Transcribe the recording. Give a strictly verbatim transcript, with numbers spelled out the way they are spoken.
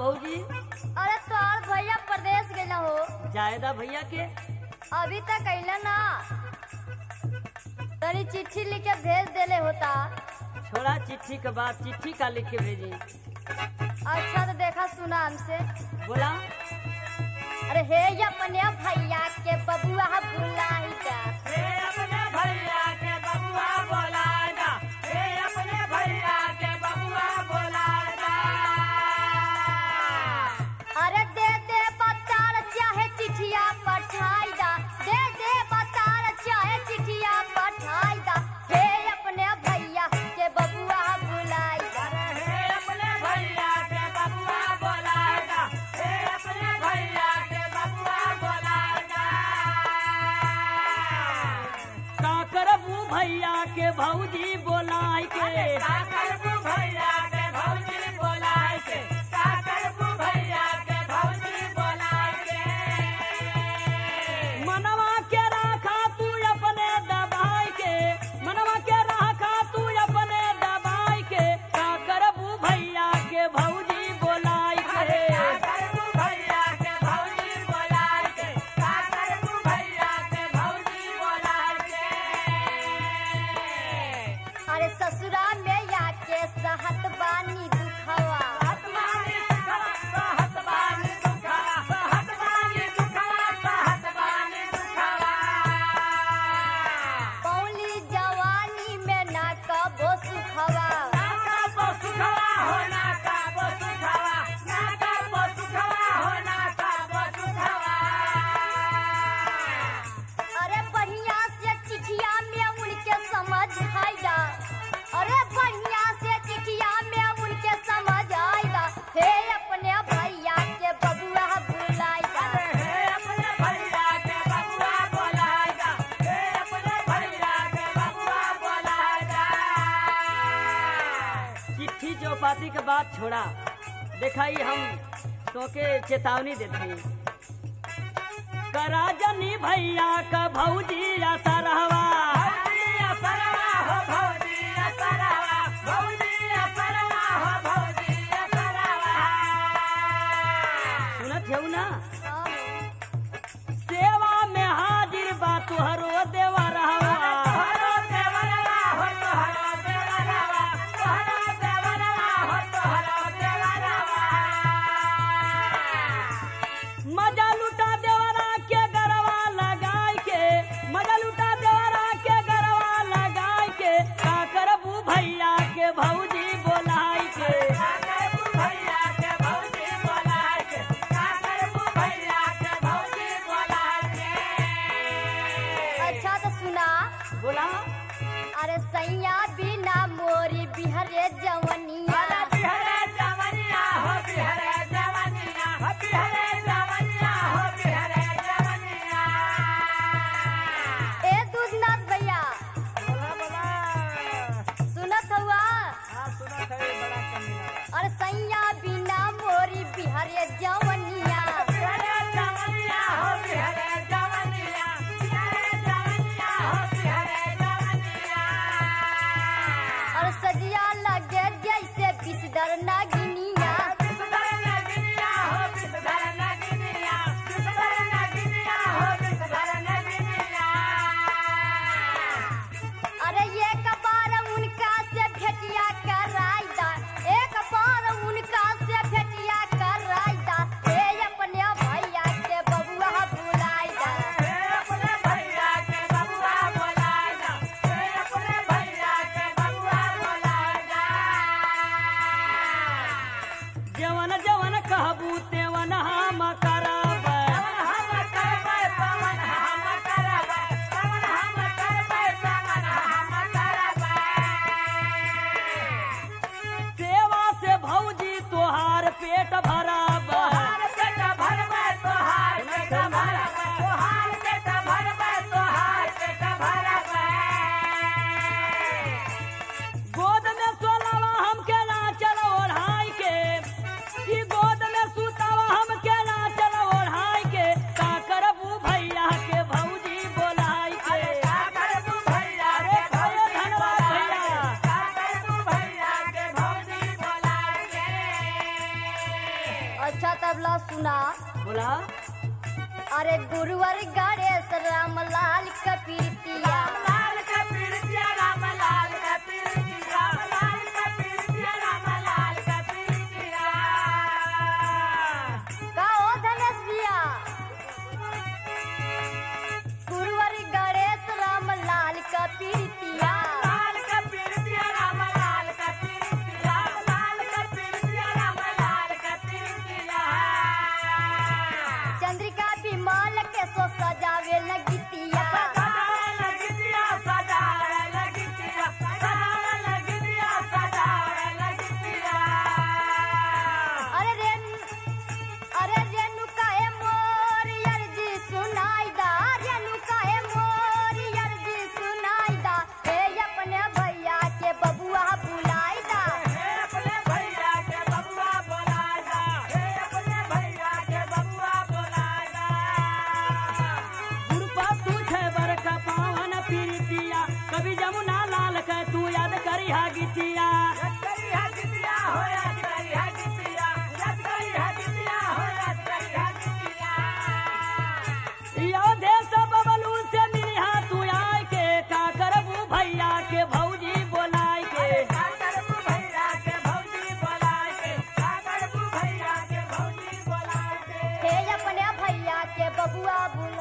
भौजी? अरे तोर भैया प्रदेश गए हो। जायदा भैया के अभी तक अइला ना, तनी चिट्ठी लिख के भेज देले होता। छोड़ा चिट्ठी के बाद चिट्ठी का लिख के भेजी। अच्छा तो देखा सुना हमसे। बोला अरे हे अपने भैया के बबुआ बुलाई जा, हे अपने भैया के बबुआ बोलाए जा, हे अपने भैया के बबुआ बोलाए जा। अरे दे दे बतार चाहे चिट्ठिया पठाई दा, दे दे बतार चाहे चिट्ठिया पठाई दा। हे अपने भैया के बबुआ बुलाई जा, हे अपने भैया के बबुआ बोलाए जा, हे अपने भैया के बबुआ बोलाए जा। का करबू भैया के भौजी बोलाए के, का करबू भैया के भौजी बोलाए के, का करबू भैया के भौजी बोलाए के। मनवा के राखा तू अपने दबाई के, मनवा के राखा तू अपने दबाई के, का करबू भैया के भौजी बोलाए के, का करबू भैया के भौजी बोलाए के, का करबू भैया के भौजी बोलाए के। अरे ससुरा में आके सहत बानी दुखवा, सहत बानी दुखवा, सहत बानी दुखवा, सहत बानी दुखवा, सहत बानी दुखवा। पौली जवानी में ना कबो सुखवा। ना कबो सुखवा हो, ना कबो सुखवा, ना कबो सुखवा हो, ना कबो सुखवा। अरे बढ़िया से चिठिया में उनके समझ आइदा, अरे बढ़िया से चिठिया में उनके समझ आइदा। हे अपने भैया के बबुआ बुलाई जा, हे अपने भैया के बबुआ बोलाए जा, हे अपने भैया के बबुआ बोलाए जा। चिट्ठी चौपाती के बाद छोड़ा, दिखाई हम तोके चेतावनी देते हैं। करा जनी भैया का भौजी असरवा, भौजी असरवा हो, भौजी असरवा, भौजी असरवा हो, भौजी असरवा। सुनत हो ना? सेवा में हाजिर बा तुहरो देवरवा, तुहरो देवरवा हो, तुहरो देवरवा, तुहरो देवरवा हो, तुहरो देवरवा। मजा लुटा देवरा के गरवा लगाई के, मजा लुटा देवरा के गरवा लगाई के, का करबू भैया के भौजी बोलाई के, का करबू भैया के भौजी बोलाई के, का करबू भैया के भौजी बोलाई के। अच्छा तो सुना। बोला अरे सैया बिना मोरी बिहरे जवनिया, बिहरे जवनिया हो, बिहरे जवनिया हो, बिहरे जवनिया हो, बिहरे जवनिया। ए दूधनाथ भैया बोला बोला सुनत हुआ। हाँ सुनत है, बड़ा कमीना। अरे सैया बिना मोरी बिहरे जवनिया, बिहरे जवनिया हो, बिहरे जवनिया, बिहरे जवनिया हो, बिहरे जवनिया। और सजिया लगे जैसे गवला सुना। बोला। अरे गुरुवर गणेश रामलाल कपीरतिया रामलाल का पीरतिया, रामलाल का पीरतिया, रामलाल का पीरतिया, रामलाल का पीरतिया। का ओ धनेश भैया गुरुवर गणेश रामलाल कपीरतिया रामलाल का पीरतिया, रामलाल का पीरतिया, रामलाल का पीरतिया, रामलाल का पीरतिया। चंद्रिका विमाल के सो सजावे लगितिया सजावे लगितिया, सजावे लगितिया, सजावे लगितिया, सजावे लगितिया। अरे रेन अरे रेणु काहे मोर अर्जी सुनाई दा रेणु काहे मोर अर्जी सुनाई दा हे अपने भैया के बबुआ बुलाई दा हे अपने भैया के बबुआ बोलाएगा, हे अपने भैया के बबुआ बोलाएगा। गुरुपा तू छे बरका पावन पीरतिया, कभी जमुना लाल के तू याद करी हा गीतिया। याद करी हा गीतिया, हो याद करी हा गीतिया, याद करी हा गीतिया, हो याद करी हा गीतिया। यो देश बबलू से मिली हा तू आए के, का करबू भैया के भौजी बोलाए के। का करबू भैया के भौजी बोलाए के, का करबू भैया के भौजी बोलाए के। हे अपने भैया के बबुआ बुलाई